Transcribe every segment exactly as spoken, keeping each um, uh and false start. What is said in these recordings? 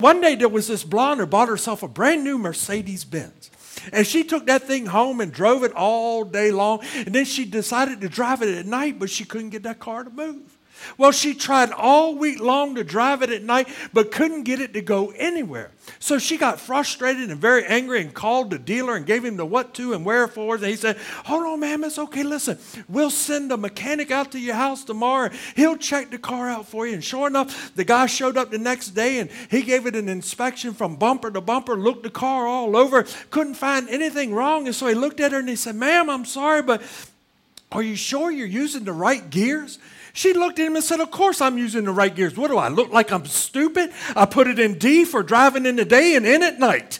One day there was this blonde who bought herself a brand new Mercedes Benz. And she took that thing home and drove it all day long. And then she decided to drive it at night, but she couldn't get that car to move. Well, she tried all week long to drive it at night, but couldn't get it to go anywhere. So she got frustrated and very angry and called the dealer and gave him the what to and where for. And he said, hold on, ma'am, it's okay. Listen, we'll send a mechanic out to your house tomorrow. He'll check the car out for you. And sure enough, the guy showed up the next day and he gave it an inspection from bumper to bumper, looked the car all over, couldn't find anything wrong. And so he looked at her and he said, ma'am, I'm sorry, but are you sure you're using the right gears? She looked at him and said, of course I'm using the right gears. What do I look like? I'm stupid? I put it in D for driving in the day and in at night.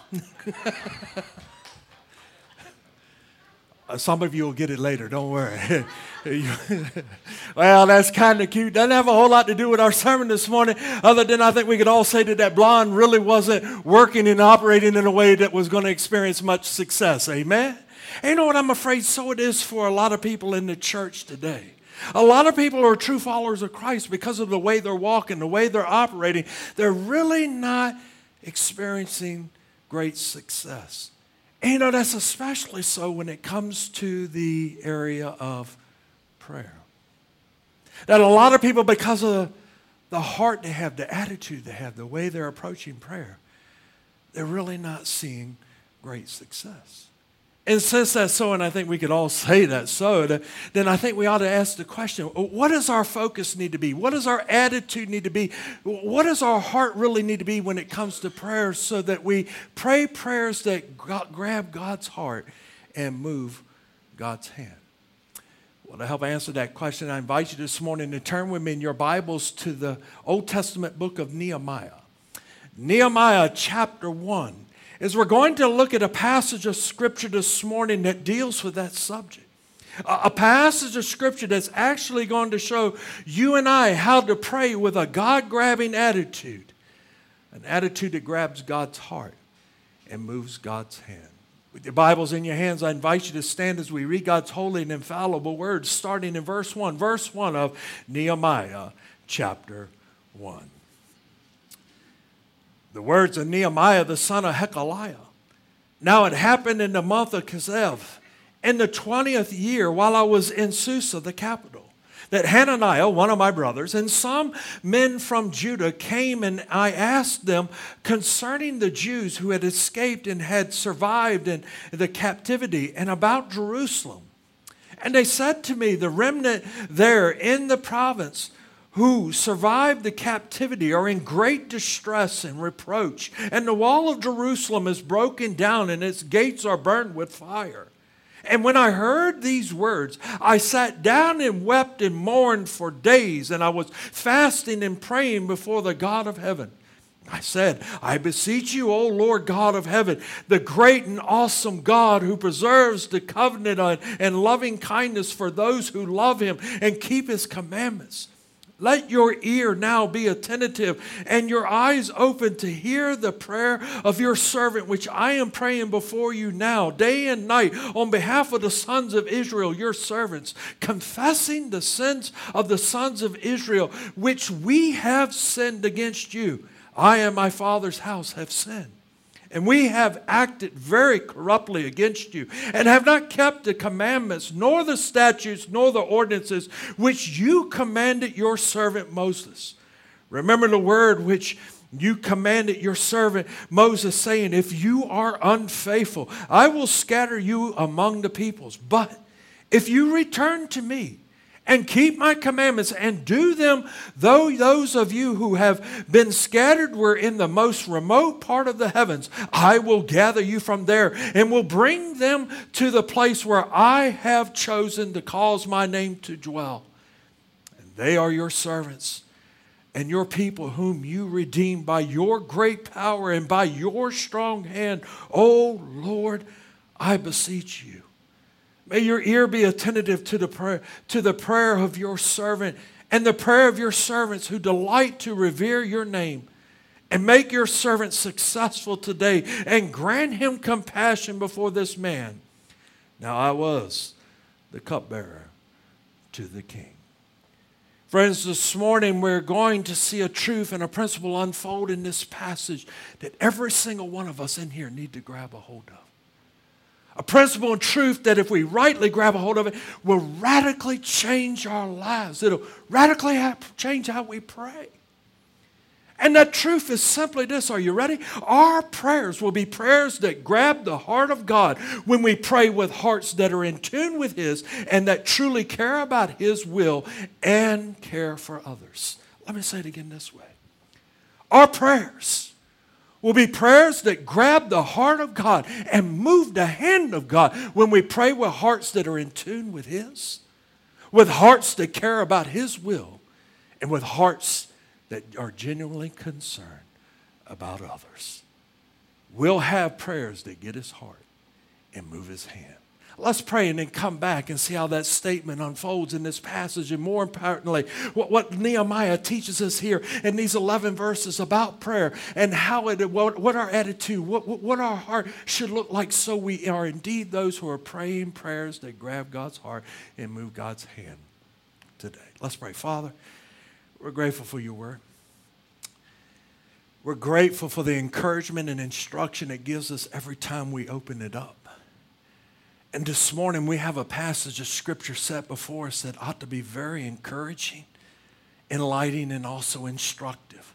uh, some of you will get it later. Don't worry. Well, that's kind of cute. Doesn't have a whole lot to do with our sermon this morning, other than I think we could all say that that blonde really wasn't working and operating in a way that was going to experience much success. Amen? And you know what? I'm afraid so it is for a lot of people in the church today. A lot of people are true followers of Christ because of the way they're walking, the way they're operating. They're really not experiencing great success. And you know, that's especially so when it comes to the area of prayer. That a lot of people, because of the heart they have, the attitude they have, the way they're approaching prayer, they're really not seeing great success. And since that's so, and I think we could all say that's so, then I think we ought to ask the question, what does our focus need to be? What does our attitude need to be? What does our heart really need to be when it comes to prayer so that we pray prayers that grab God's heart and move God's hand? Well, to help answer that question, I invite you this morning to turn with me in your Bibles to the Old Testament book of Nehemiah. Nehemiah chapter one. Is we're going to look at a passage of Scripture this morning that deals with that subject. A passage of Scripture that's actually going to show you and I how to pray with a God-grabbing attitude. An attitude that grabs God's heart and moves God's hand. With your Bibles in your hands, I invite you to stand as we read God's holy and infallible words, starting in verse one. Verse one of Nehemiah chapter one. The words of Nehemiah, the son of Hekeliah. Now it happened in the month of Kislev, in the twentieth year, while I was in Susa, the capital, that Hananiah, one of my brothers, and some men from Judah came, and I asked them concerning the Jews who had escaped and had survived in the captivity and about Jerusalem. And they said to me, the remnant there in the province who survived the captivity are in great distress and reproach. And the wall of Jerusalem is broken down and its gates are burned with fire. And when I heard these words, I sat down and wept and mourned for days. And I was fasting and praying before the God of heaven. I said, I beseech you, O Lord God of heaven, the great and awesome God who preserves the covenant and loving kindness for those who love him and keep his commandments. Let your ear now be attentive and your eyes open to hear the prayer of your servant, which I am praying before you now, day and night, on behalf of the sons of Israel, your servants, confessing the sins of the sons of Israel, which we have sinned against you. I and my father's house have sinned. And we have acted very corruptly against you, and have not kept the commandments, nor the statutes, nor the ordinances, which you commanded your servant Moses. Remember the word which you commanded your servant Moses, saying, if you are unfaithful, I will scatter you among the peoples. But if you return to me, and keep my commandments and do them, though those of you who have been scattered were in the most remote part of the heavens, I will gather you from there and will bring them to the place where I have chosen to cause my name to dwell. And they are your servants and your people whom you redeemed by your great power and by your strong hand. O Lord, I beseech you. May your ear be attentive to the prayer, to the prayer of your servant and the prayer of your servants who delight to revere your name. And make your servant successful today and grant him compassion before this man. Now I was the cupbearer to the king. Friends, this morning we're going to see a truth and a principle unfold in this passage that every single one of us in here need to grab a hold of. A principle and truth that if we rightly grab a hold of it, will radically change our lives. It'll radically have, change how we pray. And that truth is simply this. Are you ready? Our prayers will be prayers that grab the heart of God when we pray with hearts that are in tune with His and that truly care about His will and care for others. Let me say it again this way. Our prayers will be prayers that grab the heart of God and move the hand of God when we pray with hearts that are in tune with His, with hearts that care about His will, and with hearts that are genuinely concerned about others. We'll have prayers that get His heart and move His hand. Let's pray and then come back and see how that statement unfolds in this passage, and more importantly, what, what Nehemiah teaches us here in these eleven verses about prayer and how it, what, what our attitude, what, what our heart should look like, so we are indeed those who are praying prayers that grab God's heart and move God's hand today. Let's pray. Father, we're grateful for your word. We're grateful for the encouragement and instruction it gives us every time we open it up. And this morning we have a passage of Scripture set before us that ought to be very encouraging, enlightening, and also instructive.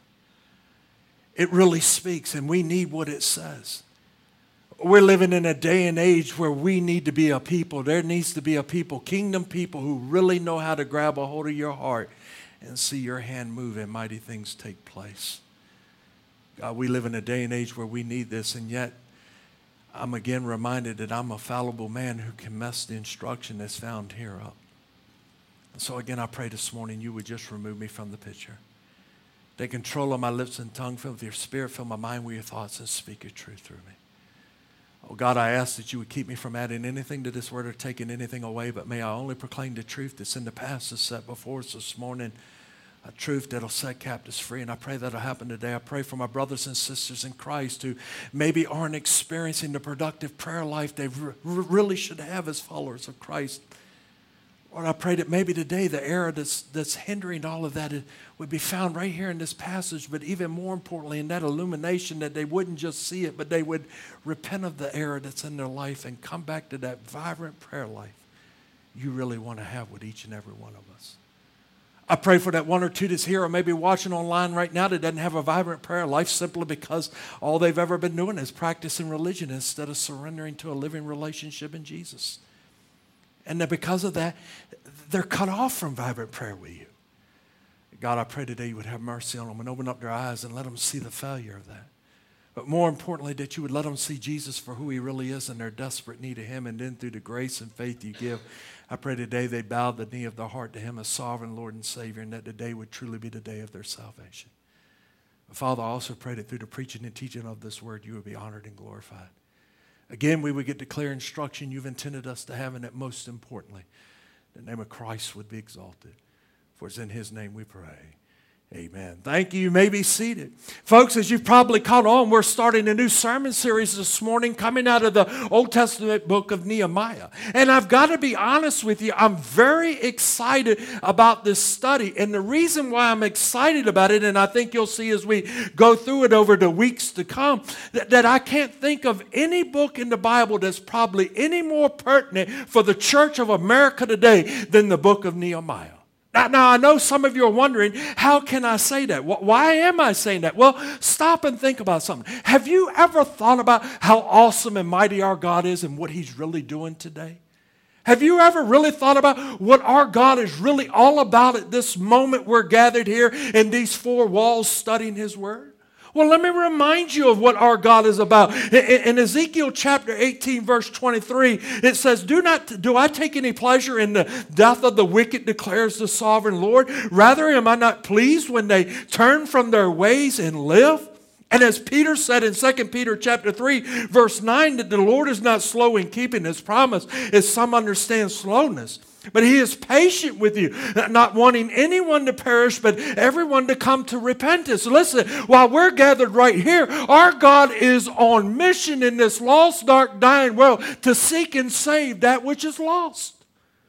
It really speaks, and we need what it says. We're living in a day and age where we need to be a people. There needs to be a people, kingdom people, who really know how to grab a hold of your heart and see your hand move and mighty things take place. God, we live in a day and age where we need this, and yet I'm again reminded that I'm a fallible man who can mess the instruction that's found here up. And so again, I pray this morning you would just remove me from the picture. Take control of my lips and tongue, fill with your spirit, fill my mind with your thoughts, and speak your truth through me. Oh God, I ask that you would keep me from adding anything to this word or taking anything away, but may I only proclaim the truth that's in the past that's set before us this morning, a truth that'll set captives free. And I pray that'll happen today. I pray for my brothers and sisters in Christ who maybe aren't experiencing the productive prayer life they re- really should have as followers of Christ. Lord, I pray that maybe today the error that's, that's hindering all of that would be found right here in this passage, but even more importantly in that illumination, that they wouldn't just see it, but they would repent of the error that's in their life and come back to that vibrant prayer life you really want to have with each and every one of us. I pray for that one or two that's here or maybe watching online right now that doesn't have a vibrant prayer life simply because all they've ever been doing is practicing religion instead of surrendering to a living relationship in Jesus. And that because of that, they're cut off from vibrant prayer with you. God, I pray today you would have mercy on them and open up their eyes and let them see the failure of that. But more importantly, that you would let them see Jesus for who He really is and their desperate need of Him. And then through the grace and faith you give, I pray today they bow the knee of their heart to Him as sovereign Lord and Savior, and that today would truly be the day of their salvation. But Father, I also pray that through the preaching and teaching of this word, you would be honored and glorified. Again, we would get the clear instruction you've intended us to have, and that most importantly, the name of Christ would be exalted. For it's in His name we pray. Amen. Thank you. You may be seated. Folks, as you've probably caught on, we're starting a new sermon series this morning coming out of the Old Testament book of Nehemiah. And I've got to be honest with you, I'm very excited about this study. And the reason why I'm excited about it, and I think you'll see as we go through it over the weeks to come, that, that I can't think of any book in the Bible that's probably any more pertinent for the Church of America today than the book of Nehemiah. Now, now, I know some of you are wondering, how can I say that? Why am I saying that? Well, stop and think about something. Have you ever thought about how awesome and mighty our God is and what He's really doing today? Have you ever really thought about what our God is really all about at this moment we're gathered here in these four walls studying His Word? Well, let me remind you of what our God is about. In Ezekiel chapter eighteen, verse twenty-three, it says, Do not, do I take any pleasure in the death of the wicked, declares the sovereign Lord? Rather, am I not pleased when they turn from their ways and live? And as Peter said in Second Peter chapter three, verse nine, that the Lord is not slow in keeping His promise, as some understand slowness. But He is patient with you, not wanting anyone to perish, but everyone to come to repentance. Listen, while we're gathered right here, our God is on mission in this lost, dark, dying world to seek and save that which is lost.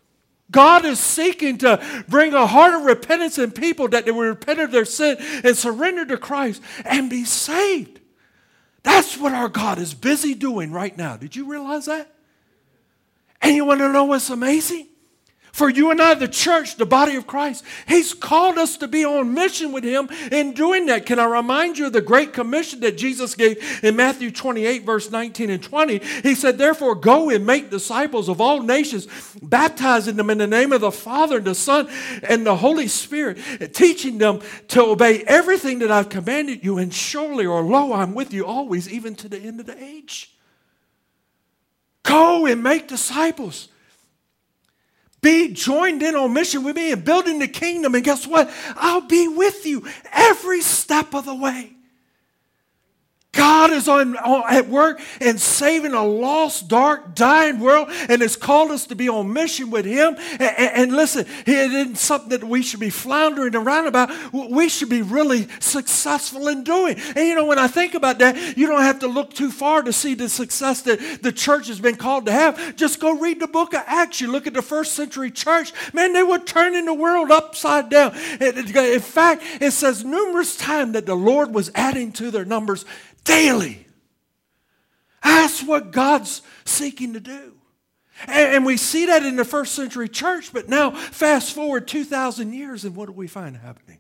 God is seeking to bring a heart of repentance in people that they will repent of their sin and surrender to Christ and be saved. That's what our God is busy doing right now. Did you realize that? And you want to know what's amazing? For you and I, the church, the body of Christ, He's called us to be on mission with Him in doing that. Can I remind you of the great commission that Jesus gave in Matthew twenty-eight, verse nineteen and twenty? He said, therefore, go and make disciples of all nations, baptizing them in the name of the Father and the Son and the Holy Spirit, teaching them to obey everything that I've commanded you, and surely, or lo, I'm with you always, even to the end of the age. Go and make disciples. Be joined in on mission with me and building the kingdom. And guess what? I'll be with you every step of the way. God is on, on, at work and saving a lost, dark, dying world, and has called us to be on mission with Him. And, and, and listen, it isn't something that we should be floundering around about. We should be really successful in doing. And you know, when I think about that, you don't have to look too far to see the success that the church has been called to have. Just go read the book of Acts. You look at the first century church. Man, they were turning the world upside down. In fact, it says numerous times that the Lord was adding to their numbers daily. That's what God's seeking to do. And, and we see that in the first century church, but now fast forward two thousand years, and what do we find happening?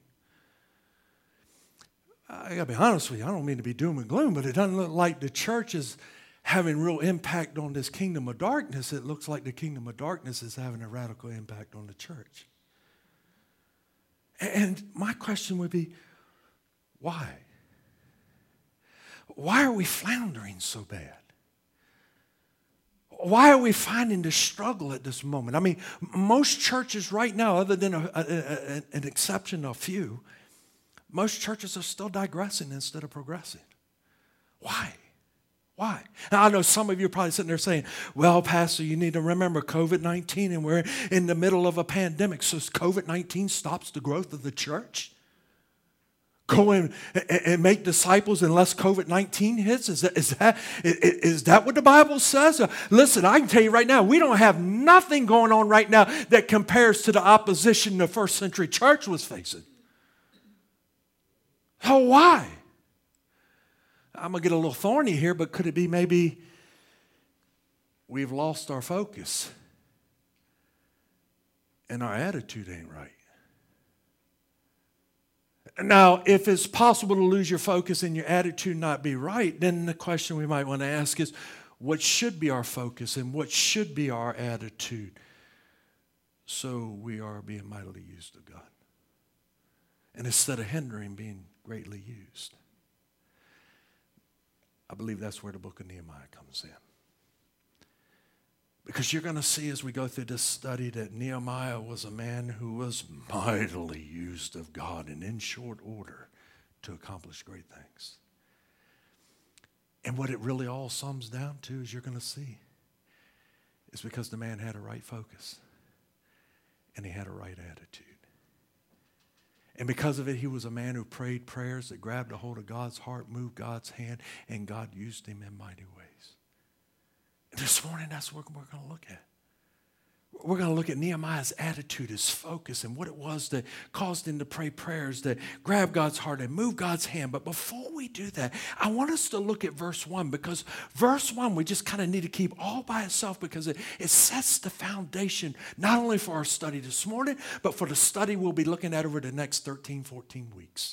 I got to be honest with you, I don't mean to be doom and gloom, but it doesn't look like the church is having real impact on this kingdom of darkness. It looks like the kingdom of darkness is having a radical impact on the church. And my question would be, why? Why are we floundering so bad? Why are we finding this struggle at this moment? I mean, most churches right now, other than a, a, a, an exception of few, most churches are still digressing instead of progressing. Why? Why? Now, I know some of you are probably sitting there saying, well, Pastor, you need to remember covid nineteen, and we're in the middle of a pandemic, so covid nineteen stops the growth of the church? Go and, and make disciples unless covid nineteen hits? Is that, is, that, is that what the Bible says? Listen, I can tell you right now, we don't have nothing going on right now that compares to the opposition the first century church was facing. So why? I'm going to get a little thorny here, but could it be maybe we've lost our focus and our attitude ain't right? Now, if it's possible to lose your focus and your attitude not be right, then the question we might want to ask is, what should be our focus and what should be our attitude so we are being mightily used of God? And instead of hindering, being greatly used. I believe that's where the book of Nehemiah comes in. Because you're going to see as we go through this study that Nehemiah was a man who was mightily used of God and in short order to accomplish great things. And what it really all sums down to, as you're going to see, is because the man had a right focus and he had a right attitude. And because of it, he was a man who prayed prayers that grabbed a hold of God's heart, moved God's hand, and God used him in mighty ways. This morning, that's what we're going to look at. We're going to look at Nehemiah's attitude, his focus, and what it was that caused him to pray prayers that grabbed God's heart and moved God's hand. But before we do that, I want us to look at verse one, because verse one we just kind of need to keep all by itself, because it, it sets the foundation not only for our study this morning, but for the study we'll be looking at over the next thirteen, fourteen weeks.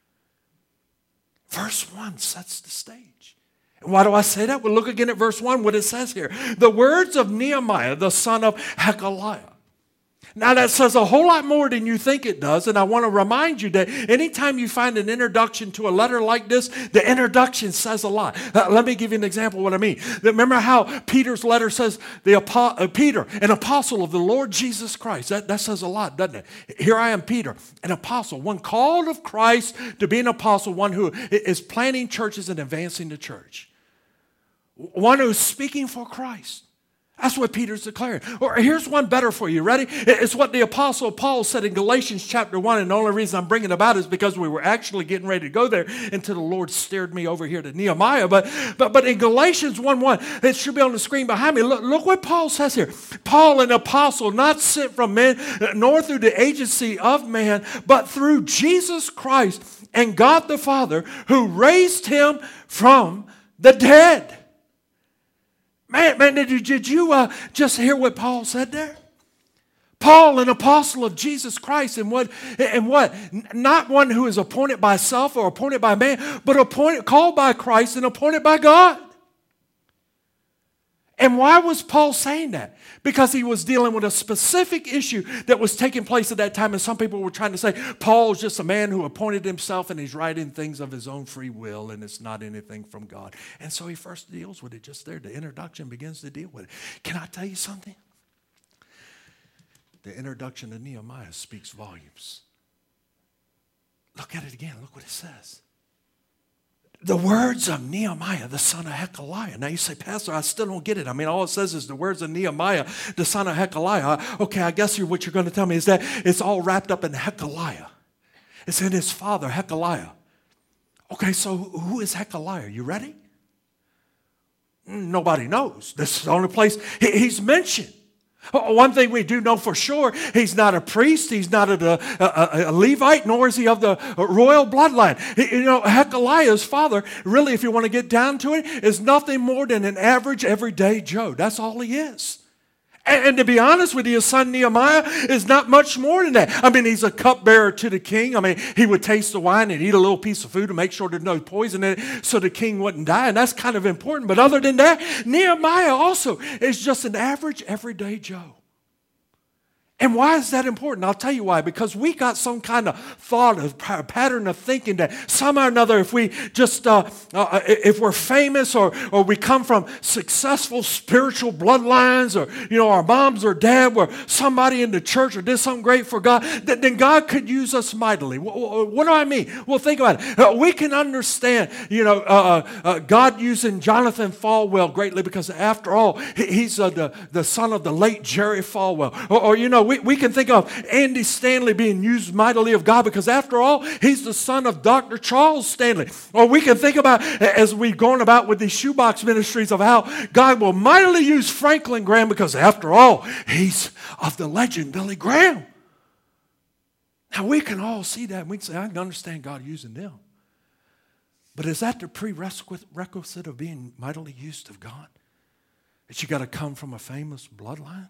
Verse one sets the stage. And why do I say that? Well, look again at verse one, what it says here. The words of Nehemiah, the son of Hekeliah. Now, that says a whole lot more than you think it does, and I want to remind you that anytime you find an introduction to a letter like this, the introduction says a lot. Uh, let me give you an example of what I mean. Remember how Peter's letter says, the uh, Peter, an apostle of the Lord Jesus Christ. That, that says a lot, doesn't it? Here I am, Peter, an apostle, one called of Christ to be an apostle, one who is planting churches and advancing the church. One who's speaking for Christ. That's what Peter's declaring. Or here's one better for you. Ready? It's what the Apostle Paul said in Galatians chapter one. And the only reason I'm bringing it about is because we were actually getting ready to go there until the Lord steered me over here to Nehemiah. But, but, but in Galatians one one, it should be on the screen behind me. Look, look what Paul says here. Paul, an apostle, not sent from men, nor through the agency of man, but through Jesus Christ and God the Father, who raised him from the dead. Man, man, did you, did you uh, just hear what Paul said there? Paul, an apostle of Jesus Christ, and what? And what? Not one who is appointed by self or appointed by man, but appointed, called by Christ and appointed by God. And why was Paul saying that? Because he was dealing with a specific issue that was taking place at that time. And some people were trying to say, Paul's just a man who appointed himself and he's writing things of his own free will and it's not anything from God. And so he first deals with it just there. The introduction begins to deal with it. Can I tell you something? The introduction to Nehemiah speaks volumes. Look at it again. Look what it says. The words of Nehemiah, the son of Hekeliah. Now you say, Pastor, I still don't get it. I mean, all it says is the words of Nehemiah, the son of Hekeliah. Okay, I guess what you're going to tell me is that it's all wrapped up in Hekeliah. It's in his father, Hekeliah. Okay, so who is Hekeliah? You ready? Nobody knows. This is the only place he's mentioned. One thing we do know for sure, he's not a priest, he's not a, a, a Levite, nor is he of the royal bloodline. You know, Hekeliah's father, really, if you want to get down to it, is nothing more than an average, everyday Joe. That's all he is. And, and to be honest with you, his son Nehemiah is not much more than that. I mean, he's a cupbearer to the king. I mean, he would taste the wine and eat a little piece of food to make sure there's no poison in it so the king wouldn't die. And that's kind of important. But other than that, Nehemiah also is just an average, everyday Joe. And why is that important? I'll tell you why. Because we got some kind of thought, of pattern of thinking that somehow or another, if we just, uh, uh, if we're famous or, or we come from successful spiritual bloodlines, or, you know, our moms or dad were somebody in the church or did something great for God, that then God could use us mightily. What, what do I mean? Well, think about it. Uh, we can understand, you know, uh, uh, God using Jonathan Falwell greatly because after all, he, he's uh, the, the son of the late Jerry Falwell. Or, or you know, We, we can think of Andy Stanley being used mightily of God because after all, he's the son of Doctor Charles Stanley. Or we can think about, as we've gone about with these shoebox ministries, of how God will mightily use Franklin Graham because after all, he's of the legend Billy Graham. Now we can all see that and we can say, I can understand God using them. But is that the prerequisite of being mightily used of God? That you got to come from a famous bloodline?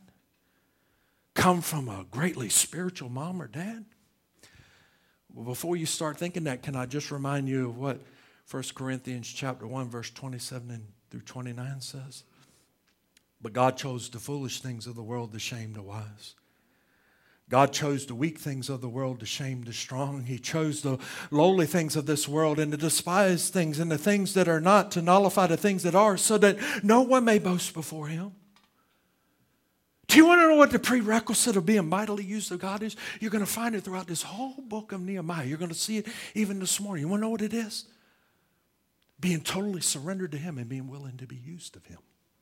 Come from a greatly spiritual mom or dad? Well, before you start thinking that, can I just remind you of what First Corinthians chapter one, verse twenty-seven through twenty-nine says? But God chose the foolish things of the world to shame the wise. God chose the weak things of the world to shame the strong. He chose the lowly things of this world and the despised things and the things that are not to nullify the things that are, so that no one may boast before him. Do you want to know what the prerequisite of being mightily used of God is? You're going to find it throughout this whole book of Nehemiah. You're going to see it even this morning. You want to know what it is? Being totally surrendered to him and being willing to be used of him.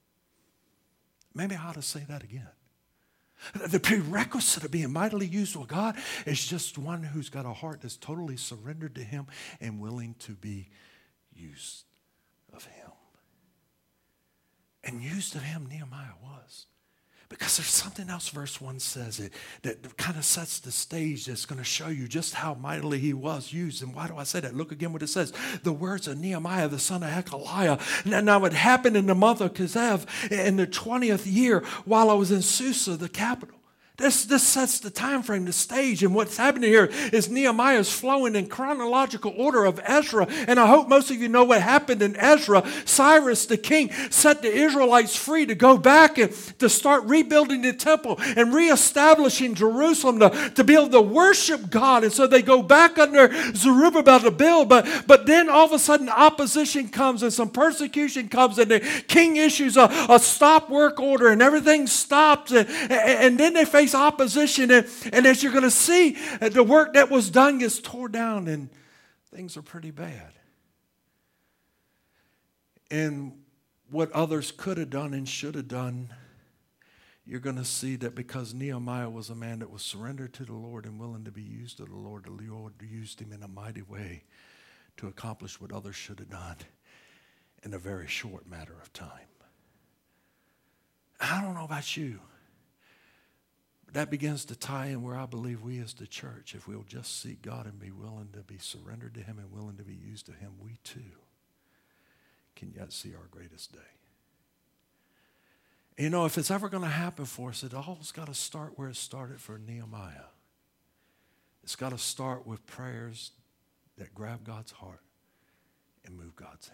Maybe I ought to say that again. The prerequisite of being mightily used of God is just one who's got a heart that's totally surrendered to him and willing to be used of him. And used of him, Nehemiah was. Because there's something else verse one says it that kind of sets the stage that's going to show you just how mightily he was used. And why do I say that? Look again what it says. The words of Nehemiah, the son of Hekeliah. Now it happened in the month of Kislev in the twentieth year while I was in Susa, the capital. This, this sets the time frame, the stage, and what's happening here is Nehemiah's flowing in chronological order of Ezra, and I hope most of you know what happened in Ezra. Cyrus the king set the Israelites free to go back and to start rebuilding the temple and reestablishing Jerusalem to, to be able to worship God, and so they go back under Zerubbabel to build, but, but then all of a sudden opposition comes and some persecution comes and the king issues a, a stop work order and everything stops, and, and then they face opposition, and, and as you're going to see, the work that was done gets torn down and things are pretty bad. And what others could have done and should have done you're going to see that because Nehemiah was a man that was surrendered to the Lord and willing to be used of the Lord, the Lord used him in a mighty way to accomplish what others should have done in a very short matter of time. I don't know about you, but that begins to tie in where I believe we as the church, if we'll just seek God and be willing to be surrendered to him and willing to be used to him, we too can yet see our greatest day. You know, if it's ever going to happen for us, it all's got to start where it started for Nehemiah. It's got to start with prayers that grab God's heart and move God's hand.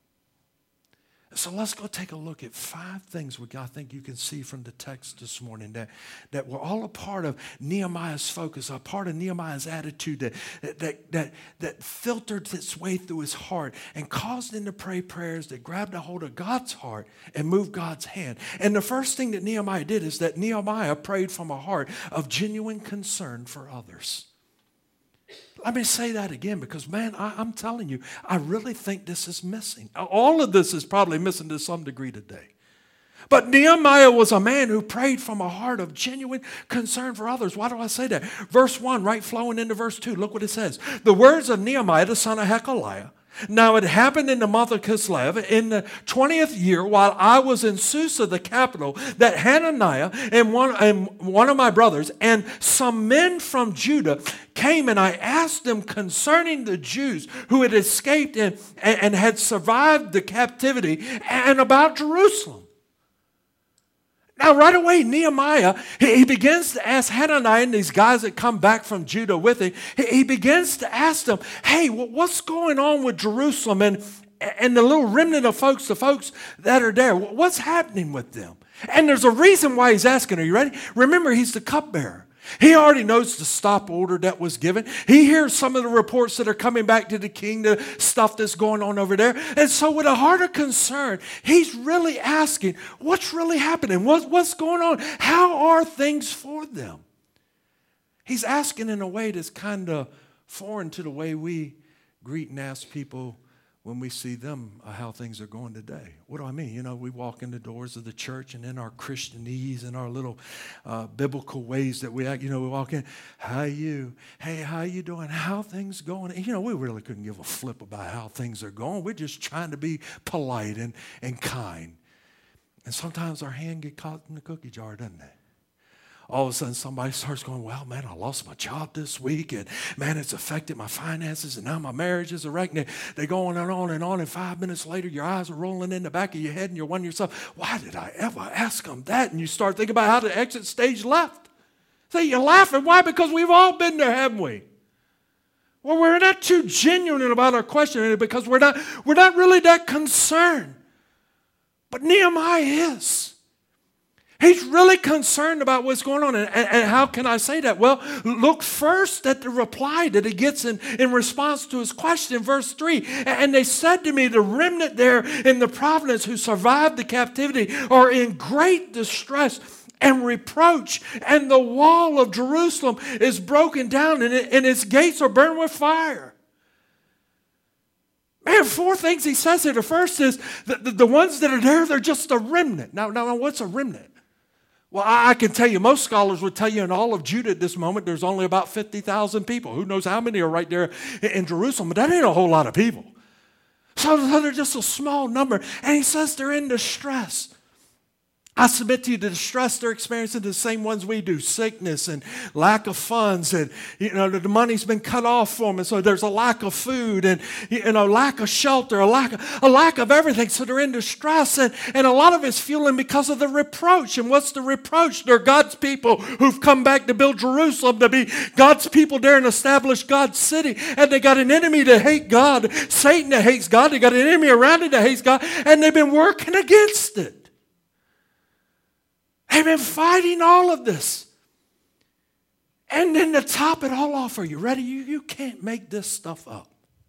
So let's go take a look at five things we I think you can see from the text this morning that, that were all a part of Nehemiah's focus, a part of Nehemiah's attitude that, that, that, that filtered its way through his heart and caused him to pray prayers that grabbed a hold of God's heart and moved God's hand. And the first thing that Nehemiah did is that Nehemiah prayed from a heart of genuine concern for others. Let me say that again because, man, I, I'm telling you, I really think this is missing. All of this is probably missing to some degree today. But Nehemiah was a man who prayed from a heart of genuine concern for others. Why do I say that? Verse one, right flowing into verse two, look what it says. The words of Nehemiah, the son of Hekeliah. Now it happened in the month of Kislev, in the twentieth year, while I was in Susa, the capital, that Hananiah and one, and one of my brothers and some men from Judah came, and I asked them concerning the Jews who had escaped and, and had survived the captivity and about Jerusalem. Now, right away, Nehemiah, he, he begins to ask Hananiah and these guys that come back from Judah with him, he, he begins to ask them, hey, what's going on with Jerusalem and, and the little remnant of folks, the folks that are there? What's happening with them? And there's a reason why he's asking. Are you ready? Remember, he's the cupbearer. He already knows the stop order that was given. He hears some of the reports that are coming back to the king, the stuff that's going on over there. And so with a heart of concern, he's really asking, what's really happening? What, what's going on? How are things for them? He's asking in a way that's kind of foreign to the way we greet and ask people when we see them uh, how things are going today. What do I mean? You know, we walk in the doors of the church and in our Christianese and our little uh, biblical ways that we act, you know, we walk in, how you? Hey, how you doing? How things going? And, you know, we really couldn't give a flip about how things are going. We're just trying to be polite and, and kind. And sometimes our hand get caught in the cookie jar, doesn't it? All of a sudden somebody starts going, well, man, I lost my job this week, and man, it's affected my finances, and now my marriage is a wreck. And they're going on and on, and five minutes later, your eyes are rolling in the back of your head, and you're wondering yourself, why did I ever ask them that? And you start thinking about how to exit stage left. So you're laughing. Why? Because we've all been there, haven't we? Well, we're not too genuine about our question because we're not, we're not really that concerned. But Nehemiah is. He's really concerned about what's going on. And, and, and how can I say that? Well, look first at the reply that he gets in, in response to his question, verse three. And they said to me, the remnant there in the province who survived the captivity are in great distress and reproach. And the wall of Jerusalem is broken down and, it, and its gates are burned with fire. Man, four things he says here. The first is that the, the ones that are there, they're just a remnant. Now, now, what's a remnant? Well, I can tell you, most scholars would tell you in all of Judah at this moment, there's only about fifty thousand people. Who knows how many are right there in Jerusalem, but that ain't a whole lot of people. So they're just a small number. And he says they're in distress. I submit to you the distress they're experiencing the same ones we do, sickness and lack of funds, and you know the money's been cut off for them, and so there's a lack of food and you know lack of shelter, a lack of, a lack of everything. So they're in distress, and, and a lot of it's fueling because of the reproach. And what's the reproach? They're God's people who've come back to build Jerusalem, to be God's people there and establish God's city, and they got an enemy to hate God, Satan that hates God. They got an enemy around it that hates God, and they've been working against it. They've been fighting all of this. And then to top it all off, are you ready? You, you can't make this stuff up.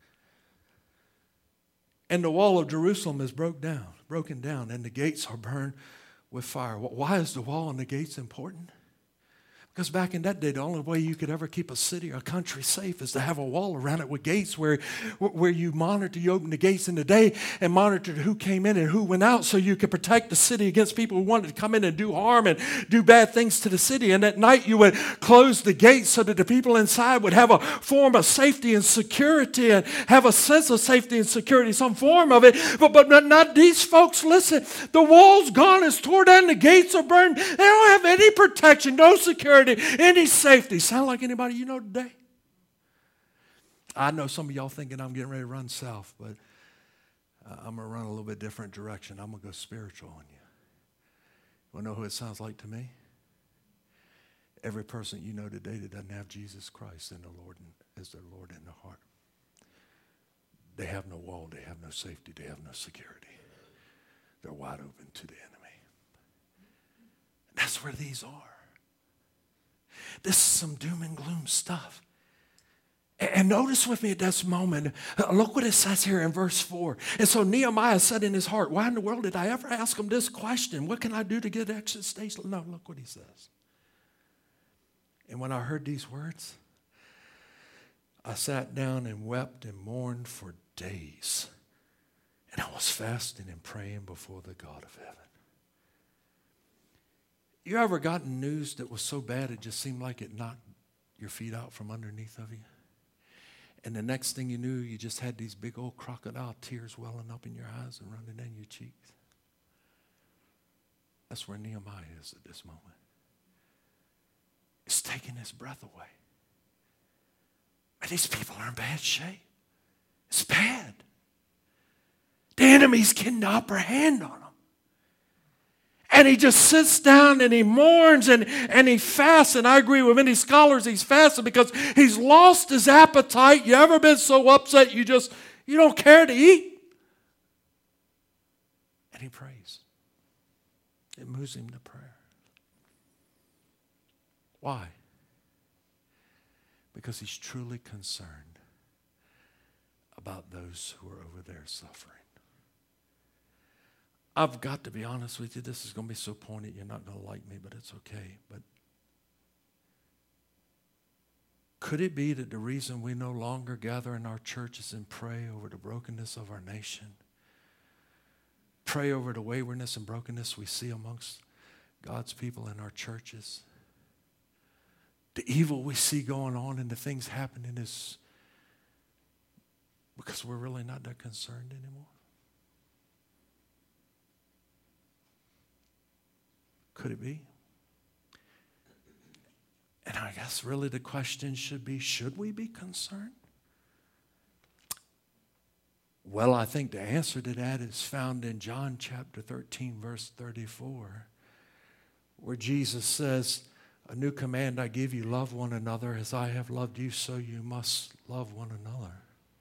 And the wall of Jerusalem is broke down, broken down, and the gates are burned with fire. Why is the wall and the gates important? Because back in that day, the only way you could ever keep a city or a country safe is to have a wall around it with gates where, where you monitor, you open the gates in the day and monitored who came in and who went out so you could protect the city against people who wanted to come in and do harm and do bad things to the city. And at night you would close the gates so that the people inside would have a form of safety and security and have a sense of safety and security, some form of it. But, but not these folks. Listen, the wall's gone, it's torn down, the gates are burned. They don't have any protection, no security, any safety. Sound like anybody you know today? I know some of y'all thinking I'm getting ready to run south, but uh, I'm going to run a little bit different direction. I'm going to go spiritual on you. You want to know who it sounds like to me? Every person you know today that doesn't have Jesus Christ in the Lord as their Lord in their heart. They have no wall, they have no safety, they have no security. They're wide open to the enemy. That's where these are. This is some doom and gloom stuff. And notice with me at this moment, look what it says here in verse four. And so Nehemiah said in his heart, why in the world did I ever ask him this question? What can I do to get exit stage? No, look what he says. And when I heard these words, I sat down and wept and mourned for days. And I was fasting and praying before the God of heaven. You ever gotten news that was so bad it just seemed like it knocked your feet out from underneath of you? And the next thing you knew, you just had these big old crocodile tears welling up in your eyes and running down your cheeks. That's where Nehemiah is at this moment. It's taking his breath away. And these people are in bad shape. It's bad. The enemy's getting the upper hand on them. And he just sits down and he mourns and, and he fasts. And I agree with many scholars, he's fasting because he's lost his appetite. You ever been so upset you just, you don't care to eat? And he prays. It moves him to prayer. Why? Because he's truly concerned about those who are over there suffering. I've got to be honest with you. This is going to be so pointed. You're not going to like me, but it's okay. But could it be that the reason we no longer gather in our churches and pray over the brokenness of our nation, pray over the waywardness and brokenness we see amongst God's people in our churches, the evil we see going on and the things happening is because we're really not that concerned anymore? Could it be? And I guess really the question should be, should we be concerned? Well, I think the answer to that is found in John chapter thirteen, verse thirty-four, where Jesus says, a new command I give you, love one another as I have loved you, so you must love one another.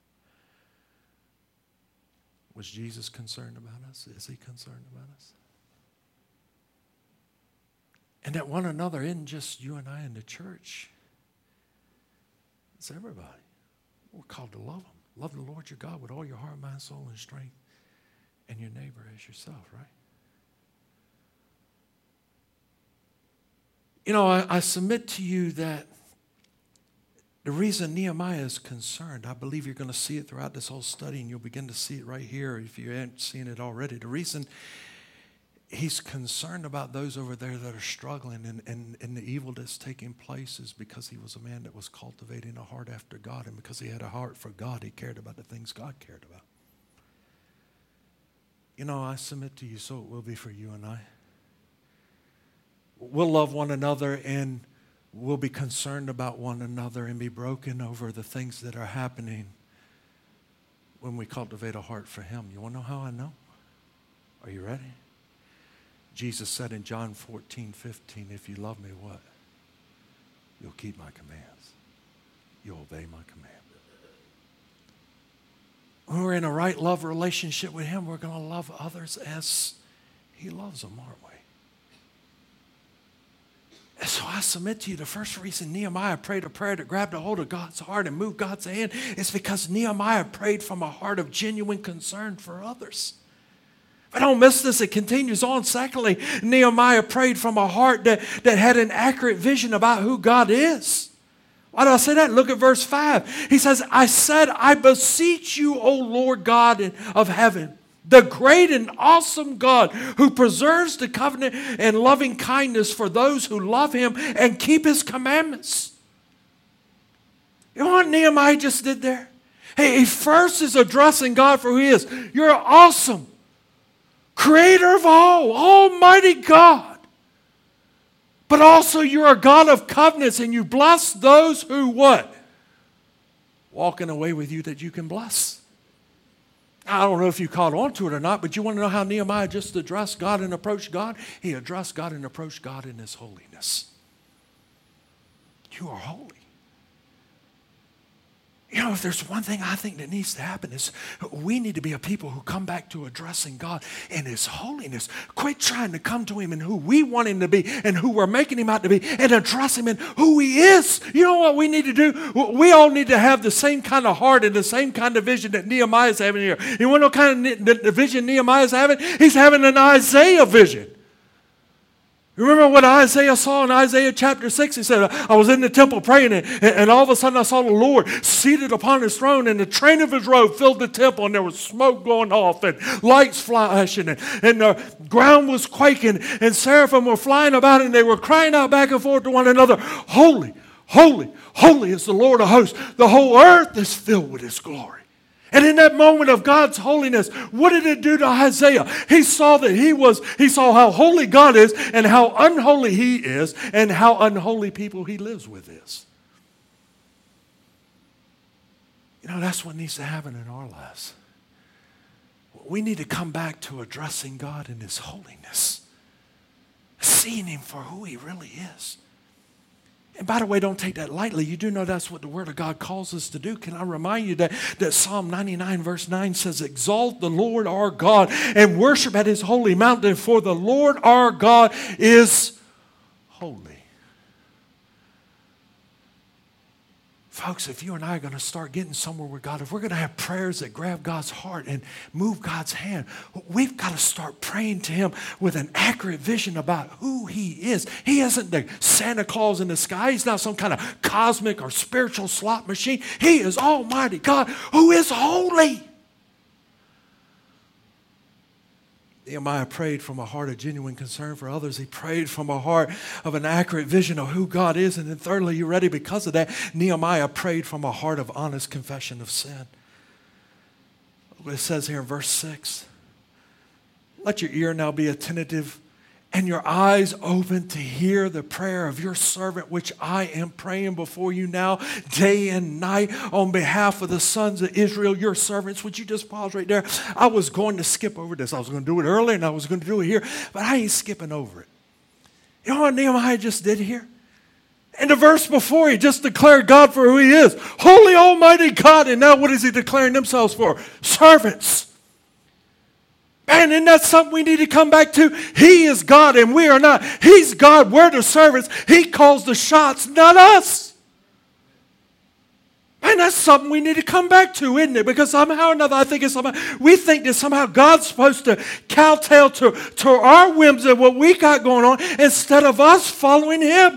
Was Jesus concerned about us? Is he concerned about us? And that one another isn't just you and I in the church. It's everybody. We're called to love them. Love the Lord your God with all your heart, mind, soul, and strength, and your neighbor as yourself, right? You know, I, I submit to you that the reason Nehemiah is concerned, I believe you're going to see it throughout this whole study, and you'll begin to see it right here if you haven't seen it already. The reason he's concerned about those over there that are struggling and, and, and the evil that's taking place is because he was a man that was cultivating a heart after God. And because he had a heart for God, he cared about the things God cared about. You know, I submit to you, so it will be for you and I. We'll love one another and we'll be concerned about one another and be broken over the things that are happening when we cultivate a heart for him. You want to know how I know? Are you ready? Jesus said in John fourteen, fifteen, if you love me, what? You'll keep my commands. You'll obey my command. When we're in a right love relationship with him, we're going to love others as he loves them, aren't we? And so I submit to you, the first reason Nehemiah prayed a prayer that grabbed a hold of God's heart and moved God's hand is because Nehemiah prayed from a heart of genuine concern for others. But don't miss this. It continues on. Secondly, Nehemiah prayed from a heart that, that had an accurate vision about who God is. Why do I say that? Look at verse five. He says, I said, I beseech you, O Lord God of heaven, the great and awesome God who preserves the covenant and loving kindness for those who love him and keep his commandments. You know what Nehemiah just did there? Hey, he first is addressing God for who he is. You're awesome. Creator of all, almighty God. But also you're a God of covenants and you bless those who what? Walk in a way with you that you can bless. I don't know if you caught on to it or not, but you want to know how Nehemiah just addressed God and approached God? He addressed God and approached God in his holiness. You are holy. You know, if there's one thing I think that needs to happen is we need to be a people who come back to addressing God in his holiness. Quit trying to come to him in who we want him to be and who we're making him out to be and address him in who he is. You know what we need to do? We all need to have the same kind of heart and the same kind of vision that Nehemiah's having here. You want to know what kind of the vision Nehemiah's having? He's having an Isaiah vision. Remember what Isaiah saw in Isaiah chapter six? He said, I was in the temple praying and, and all of a sudden I saw the Lord seated upon his throne and the train of his robe filled the temple and there was smoke going off and lights flashing and, and the ground was quaking and seraphim were flying about and they were crying out back and forth to one another, holy, holy, holy is the Lord of hosts. The whole earth is filled with his glory. And in that moment of God's holiness, what did it do to Isaiah? He saw that he was, he saw how holy God is and how unholy he is and how unholy people he lives with is. You know, that's what needs to happen in our lives. We need to come back to addressing God in his holiness, seeing him for who he really is. And by the way, don't take that lightly. You do know that's what the Word of God calls us to do. Can I remind you that, that Psalm ninety-nine verse nine says, exalt the Lord our God and worship at his holy mountain, for the Lord our God is holy. Folks, if you and I are going to start getting somewhere with God, if we're going to have prayers that grab God's heart and move God's hand, we've got to start praying to him with an accurate vision about who he is. He isn't the Santa Claus in the sky. He's not some kind of cosmic or spiritual slot machine. He is Almighty God who is holy. Nehemiah prayed from a heart of genuine concern for others. He prayed from a heart of an accurate vision of who God is. And then thirdly, you ready? Because of that, Nehemiah prayed from a heart of honest confession of sin. What it says here in verse six. Let your ear now be attentive and your eyes open to hear the prayer of your servant, which I am praying before you now, day and night, on behalf of the sons of Israel, your servants. Would you just pause right there? I was going to skip over this. I was going to do it earlier, and I was going to do it here, but I ain't skipping over it. You know what Nehemiah just did here? In the verse before, he just declared God for who he is. Holy, almighty God. And now what is he declaring themselves for? Servants. Man, isn't that something we need to come back to? He is God and we are not. He's God, we're the servants. He calls the shots, not us. Man, that's something we need to come back to, isn't it? Because somehow or another, I think it's somehow, we think that somehow God's supposed to kowtow to, to our whims and what we got going on instead of us following him.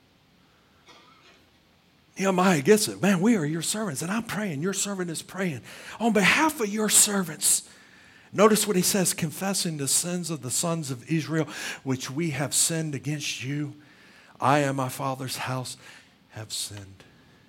Nehemiah gets it. Man, we are your servants and I'm praying. Your servant is praying on behalf of your servants. Notice what he says, confessing the sins of the sons of Israel, which we have sinned against you. I and my father's house have sinned.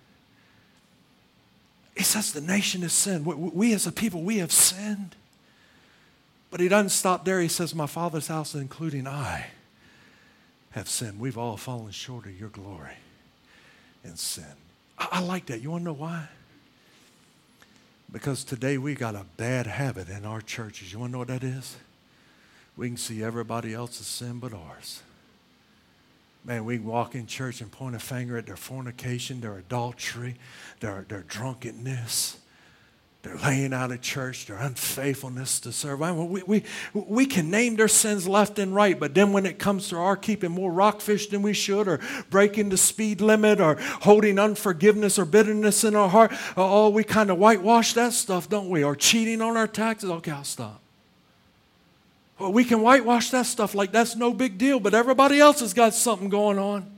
He says the nation has sinned. We, we as a people, we have sinned. But he doesn't stop there. He says, my father's house, including I, have sinned. We've all fallen short of your glory and sin. I, I like that. You want to know why? Because today we got a bad habit in our churches. You want to know what that is? We can see everybody else's sin but ours. Man, we can walk in church and point a finger at their fornication, their adultery, their, their drunkenness, their laying out of church, their unfaithfulness to serve. I mean, we, we, we can name their sins left and right, but then when it comes to our keeping more rockfish than we should, or breaking the speed limit, or holding unforgiveness or bitterness in our heart, oh, we kind of whitewash that stuff, don't we? Or cheating on our taxes. Okay, I'll stop. Well, we can whitewash that stuff like that's no big deal, but everybody else has got something going on.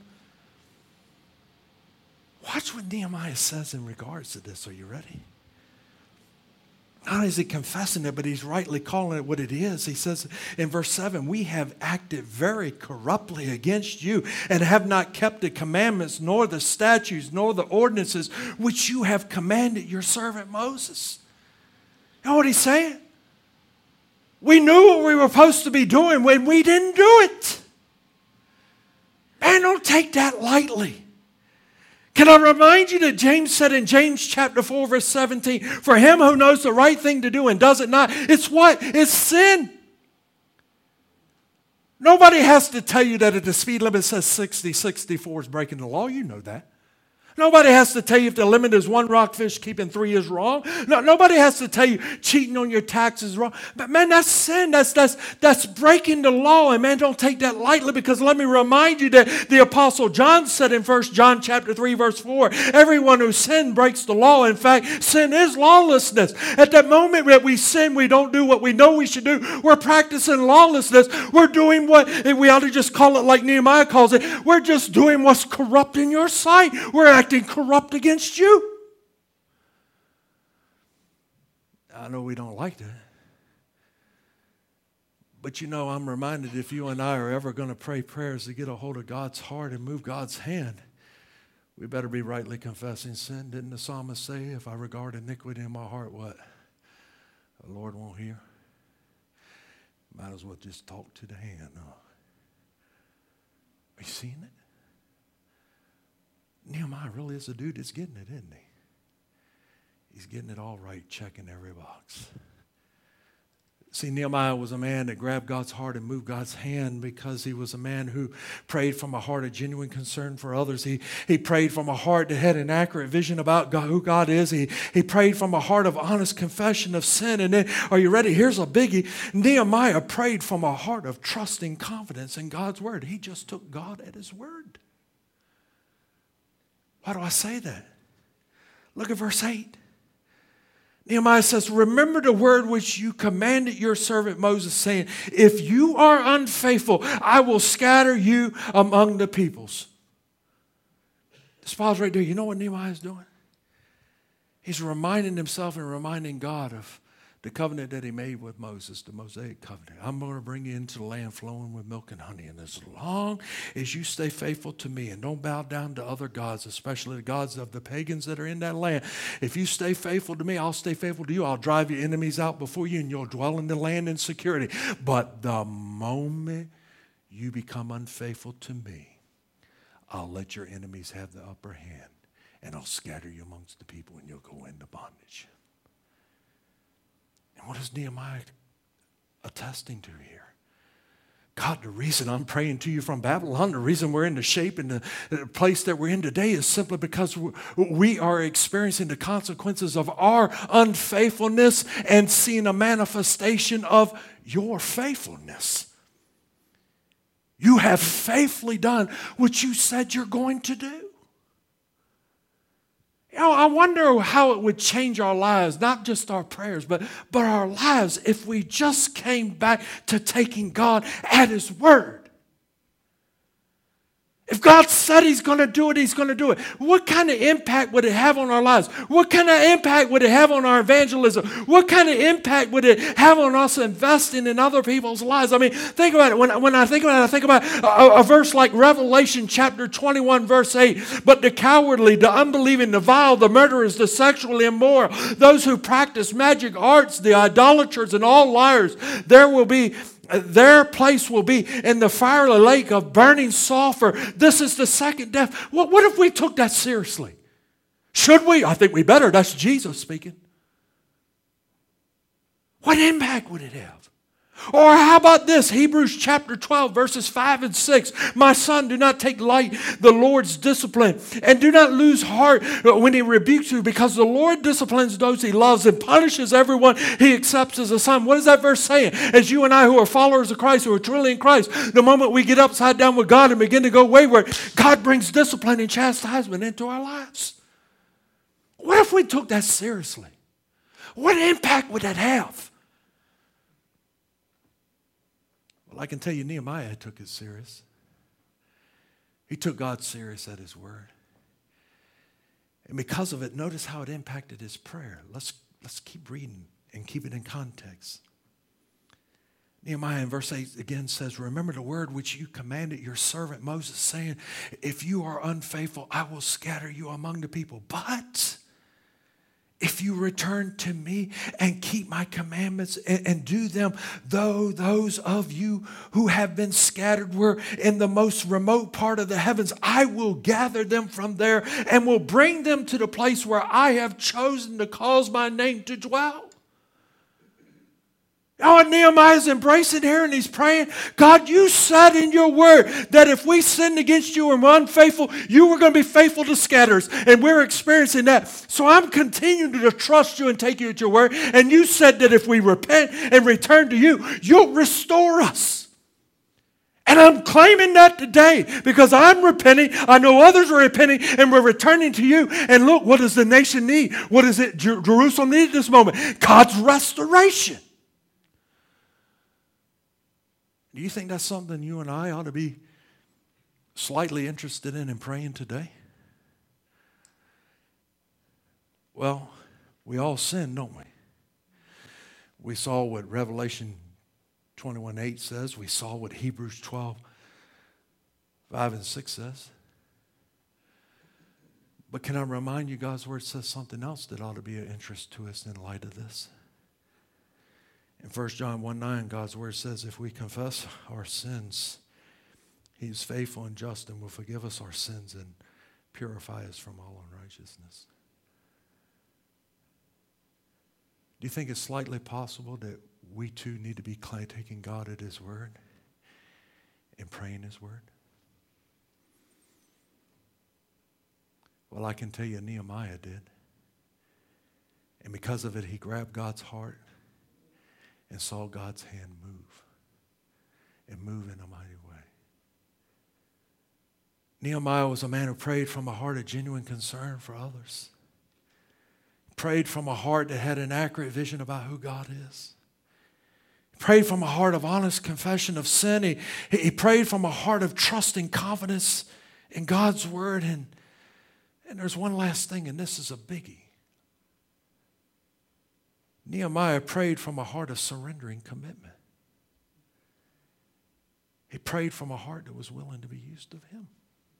Watch what Nehemiah says in regards to this. Are you ready? Not only is he confessing it, but he's rightly calling it what it is. He says in verse seven, we have acted very corruptly against you and have not kept the commandments, nor the statutes, nor the ordinances which you have commanded your servant Moses. You know what he's saying? We knew what we were supposed to be doing when we didn't do it. Man, don't take that lightly. Can I remind you that James said in James chapter four, verse seventeen, for him who knows the right thing to do and does it not, it's what? It's sin. Nobody has to tell you that if the speed limit says sixty, sixty-four is breaking the law. You know that. Nobody has to tell you if the limit is one rockfish, keeping three is wrong. No, nobody has to tell you cheating on your taxes is wrong. But man, that's sin. That's, that's, that's breaking the law. And man, don't take that lightly, because let me remind you that the Apostle John said in First John chapter three, verse four, everyone who sins breaks the law. In fact, sin is lawlessness. At that moment that we sin, we don't do what we know we should do. We're practicing lawlessness. We're doing what, we ought to just call it like Nehemiah calls it, we're just doing what's corrupt in your sight. We're acting corrupt against you. I know we don't like that. But you know, I'm reminded if you and I are ever going to pray prayers to get a hold of God's heart and move God's hand, we better be rightly confessing sin. Didn't the psalmist say, if I regard iniquity in my heart, what? The Lord won't hear. Might as well just talk to the hand. Huh? Are you seeing it? Nehemiah really is a dude that's getting it, isn't he? He's getting it all right, checking every box. See, Nehemiah was a man that grabbed God's heart and moved God's hand because he was a man who prayed from a heart of genuine concern for others. He, he prayed from a heart that had an accurate vision about God, who God is. He, he prayed from a heart of honest confession of sin. And then, are you ready? Here's a biggie. Nehemiah prayed from a heart of trusting confidence in God's word. He just took God at his word. Why do I say that? Look at verse eight. Nehemiah says, remember the word which you commanded your servant Moses, saying, if you are unfaithful, I will scatter you among the peoples. Just pause right there. You know what Nehemiah is doing? He's reminding himself and reminding God of the covenant that he made with Moses, the Mosaic covenant. I'm going to bring you into the land flowing with milk and honey. And as long as you stay faithful to me and don't bow down to other gods, especially the gods of the pagans that are in that land, if you stay faithful to me, I'll stay faithful to you. I'll drive your enemies out before you and you'll dwell in the land in security. But the moment you become unfaithful to me, I'll let your enemies have the upper hand and I'll scatter you amongst the people and you'll go into bondage. And what is Nehemiah attesting to here? God, the reason I'm praying to you from Babylon, the reason we're in the shape and the, the place that we're in today is simply because we are experiencing the consequences of our unfaithfulness and seeing a manifestation of your faithfulness. You have faithfully done what you said you're going to do. You know, I wonder how it would change our lives, not just our prayers, but, but our lives if we just came back to taking God at his word. If God said he's going to do it, he's going to do it. What kind of impact would it have on our lives? What kind of impact would it have on our evangelism? What kind of impact would it have on us investing in other people's lives? I mean, think about it. When, when I think about it, I think about a, a verse like Revelation chapter twenty-one, verse eight. But the cowardly, the unbelieving, the vile, the murderers, the sexually immoral, those who practice magic arts, the idolaters, and all liars, there will be their place will be in the fiery lake of burning sulfur. This is the second death. What, what if we took that seriously? Should we? I think we better. That's Jesus speaking. What impact would it have? Or how about this? Hebrews chapter twelve, verses five and six. My son, do not take light the Lord's discipline, and do not lose heart when he rebukes you, because the Lord disciplines those he loves and punishes everyone he accepts as a son. What is that verse saying? As you and I, who are followers of Christ, who are truly in Christ, the moment we get upside down with God and begin to go wayward, God brings discipline and chastisement into our lives. What if we took that seriously? What impact would that have? Well, I can tell you Nehemiah took it serious. He took God serious at his word. And because of it, notice how it impacted his prayer. Let's, let's keep reading and keep it in context. Nehemiah in verse eight again says, remember the word which you commanded your servant Moses, saying, if you are unfaithful, I will scatter you among the people. But if you return to me and keep my commandments and, and do them, though those of you who have been scattered were in the most remote part of the heavens, I will gather them from there and will bring them to the place where I have chosen to cause my name to dwell. Oh, Nehemiah's embracing here and he's praying, God, you said in your word that if we sinned against you and were unfaithful, you were going to be faithful to scatter us. And we're experiencing that. So I'm continuing to trust you and take you at your word. And you said that if we repent and return to you, you'll restore us. And I'm claiming that today because I'm repenting. I know others are repenting and we're returning to you. And look, what does the nation need? What does it Jer- Jerusalem need at this moment? God's restoration. Do you think that's something you and I ought to be slightly interested in and praying today? Well, we all sin, don't we? We saw what Revelation twenty-one eight says. We saw what Hebrews twelve five and six says. But can I remind you, God's word says something else that ought to be of interest to us in light of this. In First John one nine, God's word says, if we confess our sins, he's faithful and just and will forgive us our sins and purify us from all unrighteousness. Do you think it's slightly possible that we too need to be taking God at his word and praying his word? Well, I can tell you Nehemiah did. And because of it, he grabbed God's heart and saw God's hand move and move in a mighty way. Nehemiah was a man who prayed from a heart of genuine concern for others. Prayed from a heart that had an accurate vision about who God is. He prayed from a heart of honest confession of sin. He, he prayed from a heart of trusting confidence in God's word. And, and there's one last thing, and this is a biggie. Nehemiah prayed from a heart of surrendering commitment. He prayed from a heart that was willing to be used of him.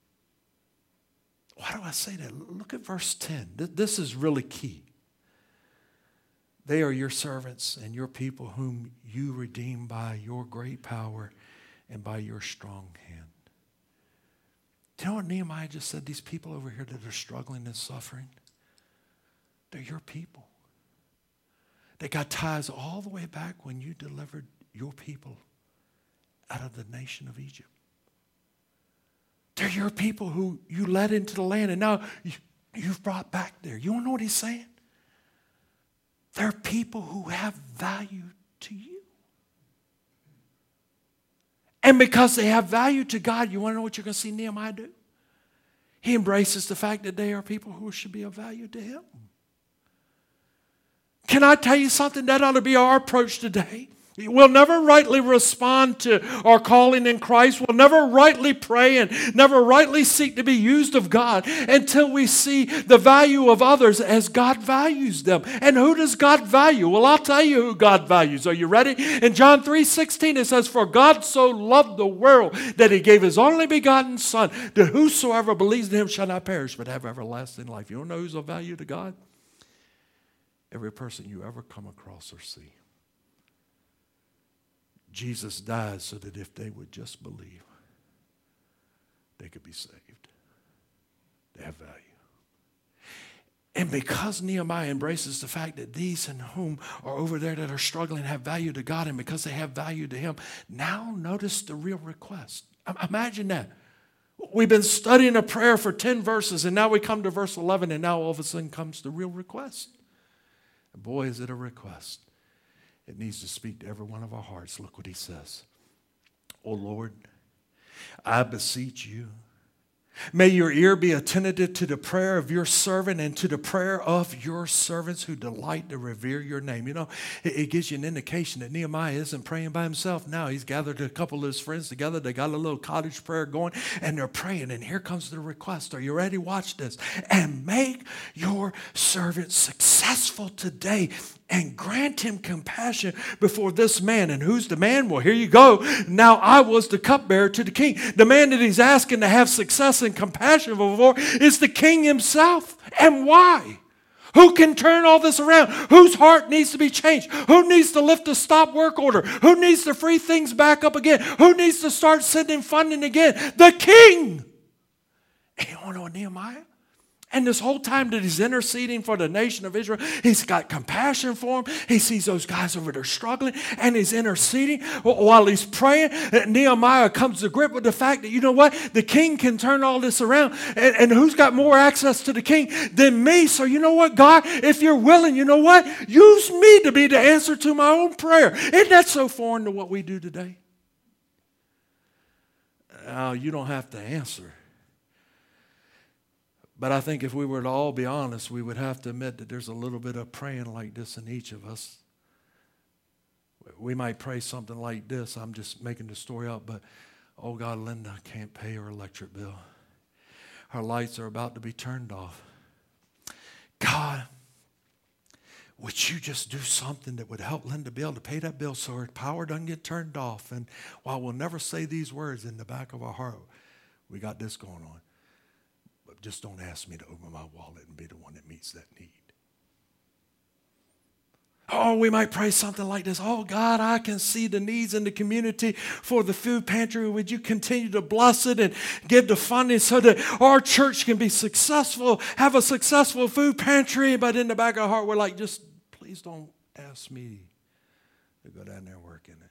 Why do I say that? Look at verse ten. This is really key. They are your servants and your people whom you redeem by your great power and by your strong hand. Do you know what Nehemiah just said? These people over here that are struggling and suffering, they're your people. They got ties all the way back when you delivered your people out of the nation of Egypt. They're your people who you led into the land, and now you, you've brought back there. You want to know what he's saying? They're people who have value to you. And because they have value to God, you want to know what you're going to see Nehemiah do? He embraces the fact that they are people who should be of value to him. Can I tell you something? That ought to be our approach today. We'll never rightly respond to our calling in Christ. We'll never rightly pray and never rightly seek to be used of God until we see the value of others as God values them. And who does God value? Well, I'll tell you who God values. Are you ready? In John three sixteen it says, for God so loved the world that he gave his only begotten Son, that whosoever believes in him shall not perish but have everlasting life. You don't know who's of value to God? Every person you ever come across or see. Jesus died so that if they would just believe, they could be saved. They have value. And because Nehemiah embraces the fact that these in whom are over there that are struggling have value to God, and because they have value to him, now notice the real request. Imagine that. We've been studying a prayer for ten verses, and now we come to verse eleven, and now all of a sudden comes the real request. And boy, is it a request. It needs to speak to every one of our hearts. Look what he says. Oh Lord, I beseech you, May your ear be attentive to the prayer of your servant and to the prayer of your servants who delight to revere your name. You know, it, it gives you an indication that Nehemiah isn't praying by himself now. He's gathered a couple of his friends together. They got a little cottage prayer going, and they're praying. And here comes the request. Are you ready? Watch this. And make your servant successful today, and grant him compassion before this man. And who's the man? Well, here you go. Now I was the cupbearer to the king. The man that he's asking to have success and compassion before is the king himself. And why? Who can turn all this around? Whose heart needs to be changed? Who needs to lift the stop work order? Who needs to free things back up again? Who needs to start sending funding again? The king. And you want to know Nehemiah? And this whole time that he's interceding for the nation of Israel, he's got compassion for them. He sees those guys over there struggling, and he's interceding while he's praying. Nehemiah comes to grip with the fact that, you know what? The king can turn all this around. And, and who's got more access to the king than me? So you know what, God? If you're willing, you know what? Use me to be the answer to my own prayer. Isn't that so foreign to what we do today? Uh, you don't have to answer. But I think if we were to all be honest, we would have to admit that there's a little bit of praying like this in each of us. We might pray something like this. I'm just making the story up, but, oh God, Linda can't pay her electric bill. Her lights are about to be turned off. God, would you just do something that would help Linda be able to pay that bill so her power doesn't get turned off? And while we'll never say these words, in the back of our heart, we got this going on. Just don't ask me to open my wallet and be the one that meets that need. Oh, we might pray something like this. Oh, God, I can see the needs in the community for the food pantry. Would you continue to bless it and give the funding so that our church can be successful, have a successful food pantry? But in the back of our heart, we're like, just please don't ask me to go down there and work in it.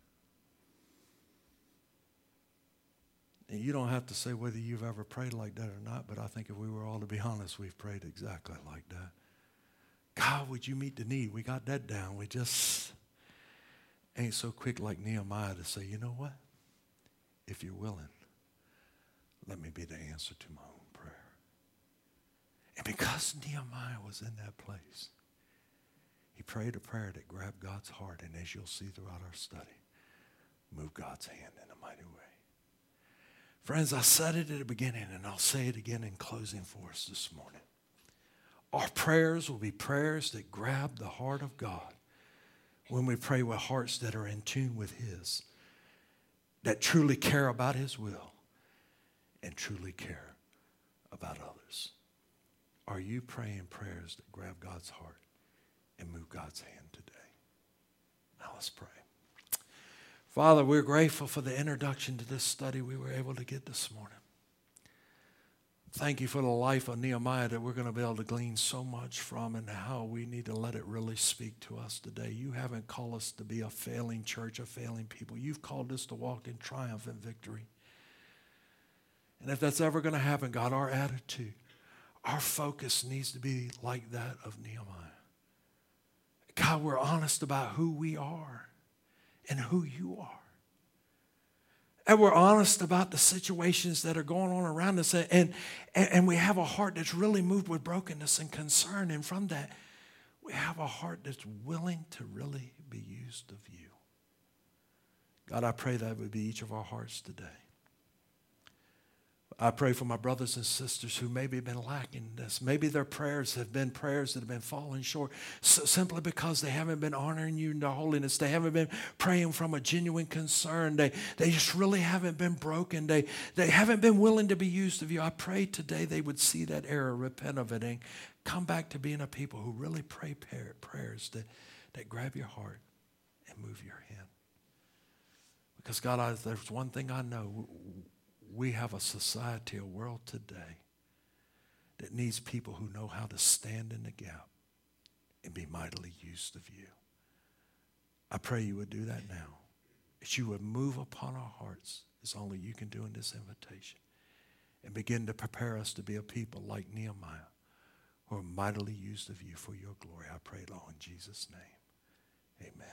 And you don't have to say whether you've ever prayed like that or not, but I think if we were all to be honest, we've prayed exactly like that. God, would you meet the need? We got that down. We just ain't so quick like Nehemiah to say, you know what? If you're willing, let me be the answer to my own prayer. And because Nehemiah was in that place, he prayed a prayer that grabbed God's heart, and as you'll see throughout our study, moved God's hand in a mighty way. Friends, I said it at the beginning, and I'll say it again in closing for us this morning. Our prayers will be prayers that grab the heart of God when we pray with hearts that are in tune with His, that truly care about His will and truly care about others. Are you praying prayers that grab God's heart and move God's hand today? Now let's pray. Father, we're grateful for the introduction to this study we were able to get this morning. Thank you for the life of Nehemiah that we're going to be able to glean so much from, and how we need to let it really speak to us today. You haven't called us to be a failing church, a failing people. You've called us to walk in triumph and victory. And if that's ever going to happen, God, our attitude, our focus needs to be like that of Nehemiah. God, we're honest about who we are and who you are. And we're honest about the situations that are going on around us. And, and, and we have a heart that's really moved with brokenness and concern. And from that, we have a heart that's willing to really be used of you. God, I pray that would be each of our hearts today. I pray for my brothers and sisters who maybe have been lacking this. Maybe their prayers have been prayers that have been falling short so simply because they haven't been honoring you in their holiness. They haven't been praying from a genuine concern. They, they just really haven't been broken. They, they haven't been willing to be used of you. I pray today they would see that error, repent of it, and come back to being a people who really pray prayers that, that grab your heart and move your hand. Because, God, I, there's one thing I know. We have a society, a world today that needs people who know how to stand in the gap and be mightily used of you. I pray you would do that now. That you would move upon our hearts as only you can do in this invitation, and begin to prepare us to be a people like Nehemiah who are mightily used of you for your glory. I pray it all in Jesus' name. Amen.